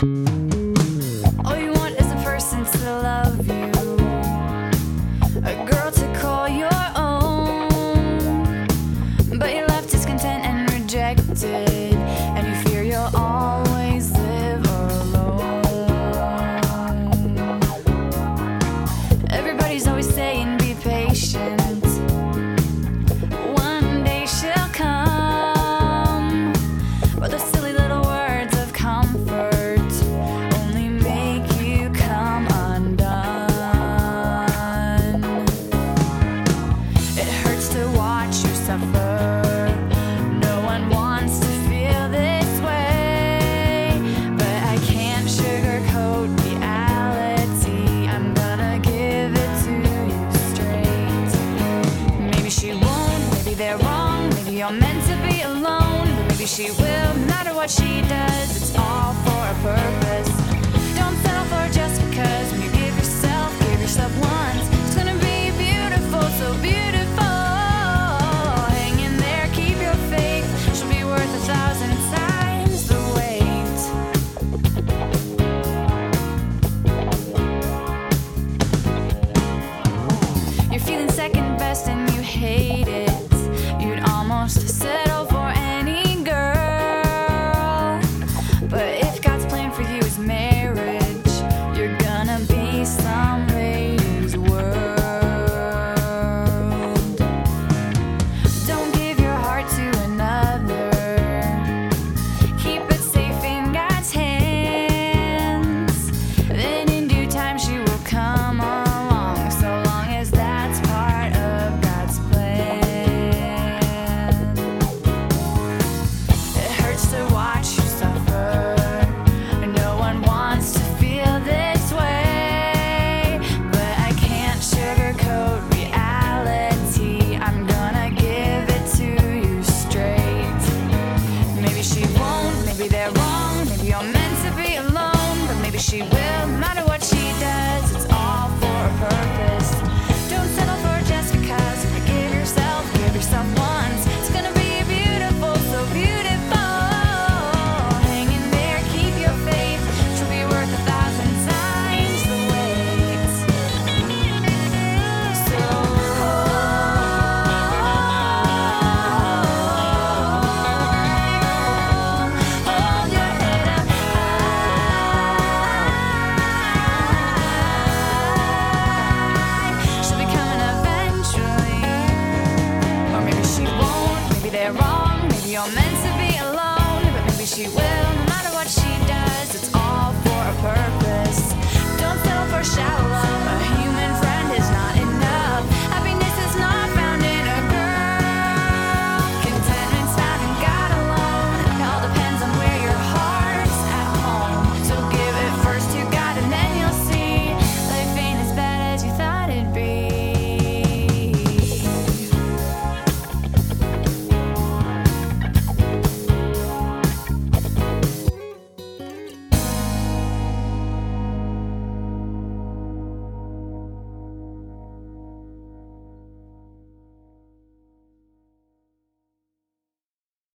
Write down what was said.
All you want is a person to love you, a girl to call your own. But you're left discontent and rejected, and you fear you'll always live alone. Everybody's always saying be patient, one day she'll come. But the silly little words of comfort only make you come undone. It hurts to watch you suffer. No one wants to feel this way, but I can't sugarcoat reality. I'm gonna give it to you straight. Maybe she won't, maybe they're wrong, maybe you're meant to be alone, but maybe she will. No matter what she does, it's all for a purpose. Don't settle for just because. When you give yourself once, it's gonna be beautiful, so beautiful. Hang in there, keep your faith. She'll be worth 1,000 times the wait. You're feeling second best and you hate it.